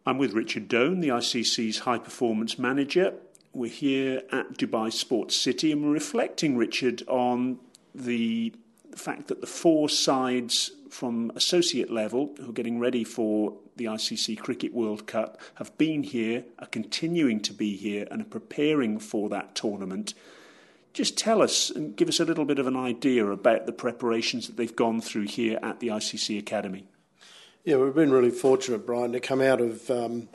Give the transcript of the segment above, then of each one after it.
I'm with Richard Doan, the ICC's High Performance Manager. We're here at Dubai Sports City and we're reflecting, Richard, on the fact that the four sides from associate level who are getting ready for the ICC Cricket World Cup have been here, are continuing to be here and are preparing for that tournament. Just tell us and give us a little bit of an idea about the preparations that they've gone through here at the ICC Academy. Yeah, we've been really fortunate, Brian, to come out of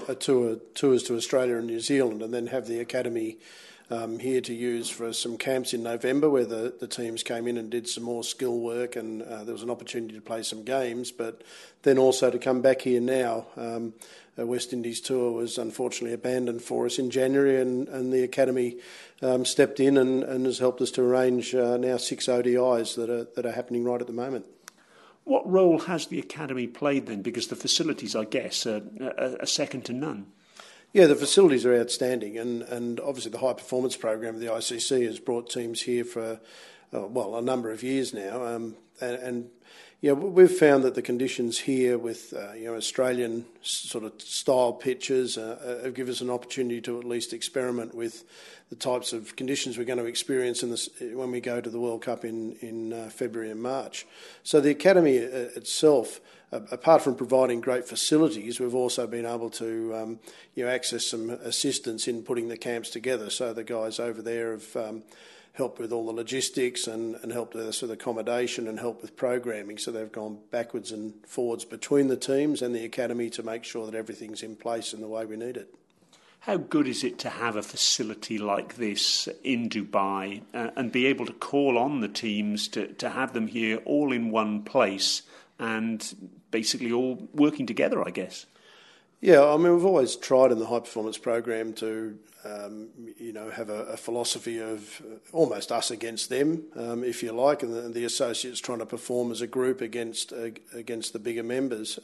tours to Australia and New Zealand and then have the Academy here to use for some camps in November where the teams came in and did some more skill work and there was an opportunity to play some games, but then also to come back here now. A West Indies tour was unfortunately abandoned for us in January and the Academy stepped in and has helped us to arrange now 6 ODIs that are happening right at the moment. What role has the Academy played then? Because the facilities, I guess, are second to none. Yeah, the facilities are outstanding, and obviously the high performance program of the ICC has brought teams here for a number of years now, and we've found that the conditions here with Australian sort of style pitches have given us an opportunity to at least experiment with the types of conditions we're going to experience when we go to the World Cup in February and March. So the Academy itself, apart from providing great facilities, we've also been able to access some assistance in putting the camps together. So the guys over there have helped with all the logistics and helped us with accommodation and helped with programming. So they've gone backwards and forwards between the teams and the Academy to make sure that everything's in place in the way we need it. How good is it to have a facility like this in Dubai and be able to call on the teams to have them here all in one place and basically all working together, I guess? Yeah, I mean, we've always tried in the high performance program to, have a philosophy of almost us against them, if you like, and the associates trying to perform as a group against the bigger members.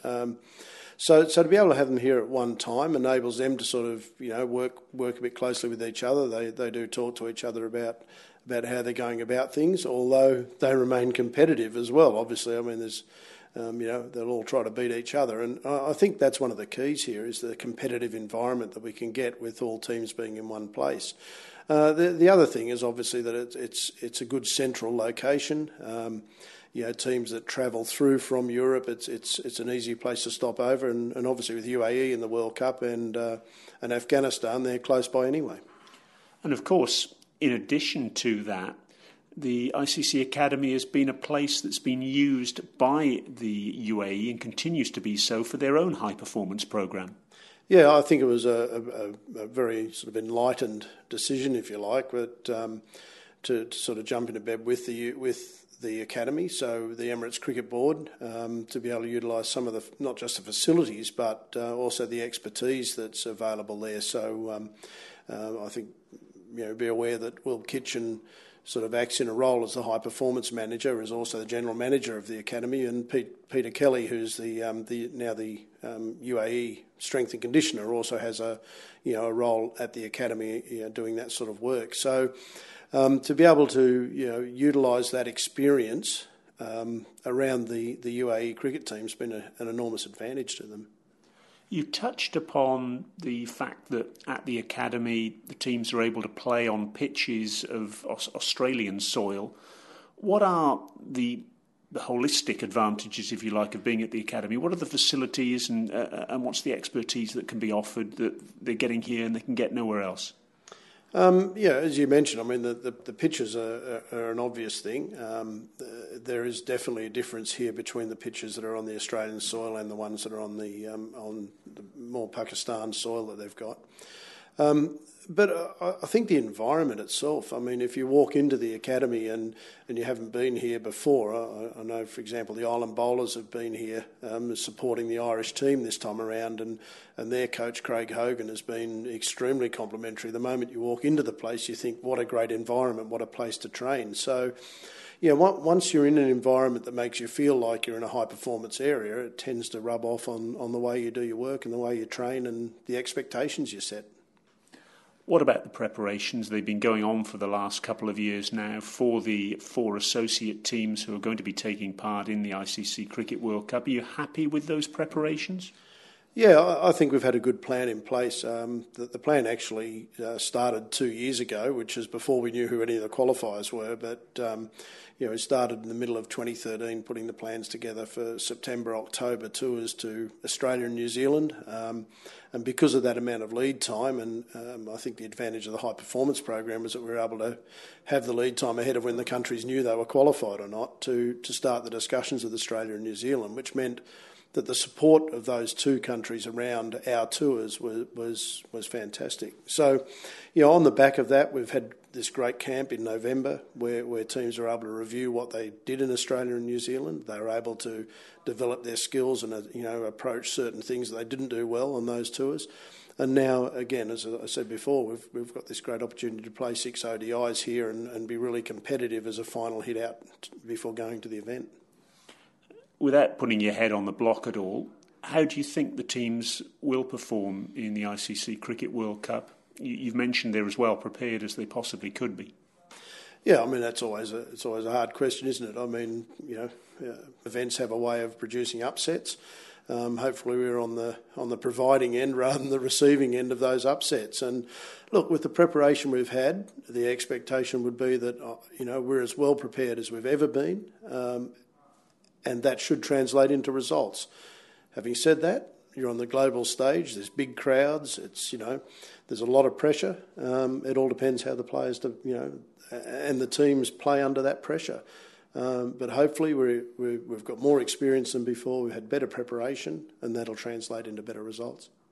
So to be able to have them here at one time enables them to sort of, work a bit closely with each other. They do talk to each other about how they're going about things, although they remain competitive as well. Obviously, I mean, there's they'll all try to beat each other. And I think that's one of the keys here is the competitive environment that we can get with all teams being in one place. The other thing is obviously that it's a good central location. Teams that travel through from Europe, it's an easy place to stop over. And obviously with UAE in the World Cup and Afghanistan, they're close by anyway. And of course, in addition to that, the ICC Academy has been a place that's been used by the UAE and continues to be so for their own high-performance programme. Yeah, I think it was a very sort of enlightened decision, if you like, but to sort of jump into bed with the Academy, so the Emirates Cricket Board, to be able to utilise some of the, not just the facilities, but also the expertise that's available there. So I think, be aware that Will Kitchen sort of acts in a role as the high performance manager, is also the general manager of the academy, and Peter Kelly, who's the UAE strength and conditioner, also has a role at the academy doing that sort of work. So to be able to utilise that experience around the UAE cricket team has been an enormous advantage to them. You touched upon the fact that at the academy the teams are able to play on pitches of Australian soil. What are the holistic advantages, if you like, of being at the academy? What are the facilities and what's the expertise that can be offered that they're getting here and they can get nowhere else? As you mentioned, I mean, the pitches are an obvious thing. There is definitely a difference here between the pitches that are on the Australian soil and the ones that are on the more Pakistan soil that they've got. But I think the environment itself, I mean, if you walk into the academy and you haven't been here before, I know, for example, the Island Bowlers have been here supporting the Irish team this time around, and their coach, Craig Hogan, has been extremely complimentary. The moment you walk into the place, you think, what a great environment, what a place to train. So, once you're in an environment that makes you feel like you're in a high-performance area, it tends to rub off on the way you do your work and the way you train and the expectations you set. What about the preparations? They've been going on for the last couple of years now for the 4 associate teams who are going to be taking part in the ICC Cricket World Cup. Are you happy with those preparations? Yeah, I think we've had a good plan in place. The plan actually started 2 years ago, which is before we knew who any of the qualifiers were. But it started in the middle of 2013, putting the plans together for September, October tours to Australia and New Zealand. And because of that amount of lead time, and I think the advantage of the high performance program was that we were able to have the lead time ahead of when the countries knew they were qualified or not to start the discussions with Australia and New Zealand, which meant that the support of those two countries around our tours was fantastic. So, on the back of that, we've had this great camp in November where teams are able to review what they did in Australia and New Zealand. They were able to develop their skills and approach certain things that they didn't do well on those tours. And now, again, as I said before, we've got this great opportunity to play 6 ODIs here and be really competitive as a final hit out before going to the event. Without putting your head on the block at all, how do you think the teams will perform in the ICC Cricket World Cup? You've mentioned they're as well prepared as they possibly could be. Yeah, I mean it's always a hard question, isn't it? I mean, events have a way of producing upsets. Hopefully, we're on the providing end rather than the receiving end of those upsets. And look, with the preparation we've had, the expectation would be that we're as well prepared as we've ever been. And that should translate into results. Having said that, you're on the global stage. There's big crowds. There's a lot of pressure. It all depends how the players, and the teams play under that pressure. But hopefully we've got more experience than before. We've had better preparation, and that'll translate into better results.